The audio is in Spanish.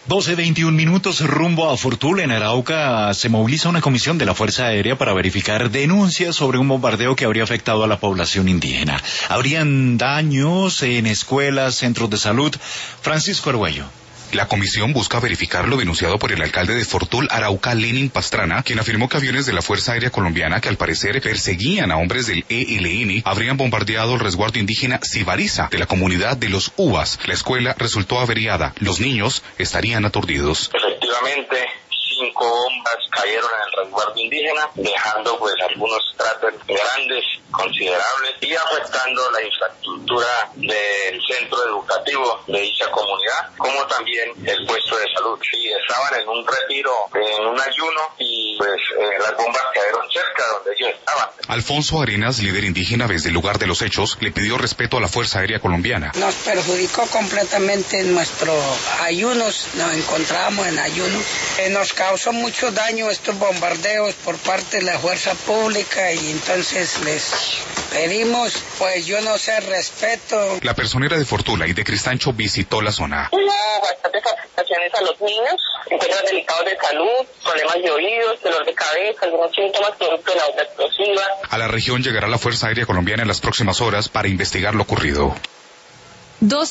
12:21 rumbo a Fortul, en Arauca, se moviliza una comisión de la Fuerza Aérea para verificar denuncias sobre un bombardeo que habría afectado a la población indígena. Habrían daños en escuelas, centros de salud. Francisco Arguello. La comisión busca verificar lo denunciado por el alcalde de Fortul, Arauca, Lenin Pastrana, quien afirmó que aviones de la Fuerza Aérea Colombiana, que al parecer perseguían a hombres del ELN, habrían bombardeado el resguardo indígena Sibariza de la comunidad de los Uvas. La escuela resultó averiada. Los niños estarían aturdidos. Efectivamente, 5 bombas cayeron en el resguardo indígena, dejando pues algunos cráteres grandes, considerables, y afectando la infraestructura del centro educativo de dicha comunidad, como también el puesto de salud. Sí, estaban en un retiro, en un ayuno, y pues las bombas cayeron cerca de donde ellos estaban. Alfonso Arenas, líder indígena desde el lugar de los hechos, le pidió respeto a la Fuerza Aérea Colombiana. Nos perjudicó completamente nuestros ayunos, nos encontrábamos en ayunos. Nos causó mucho daño estos bombardeos por parte de la fuerza pública, y entonces les pedimos, pues yo no sé, respeto. La personera de Fortuna y de Cristancho visitó la zona. Hubo bastantes afectaciones a los niños, encuentros delicados de salud, problemas de oídos, dolor de cabeza, algunos síntomas producto de la onda explosiva. A la región llegará la Fuerza Aérea Colombiana en las próximas horas para investigar lo ocurrido.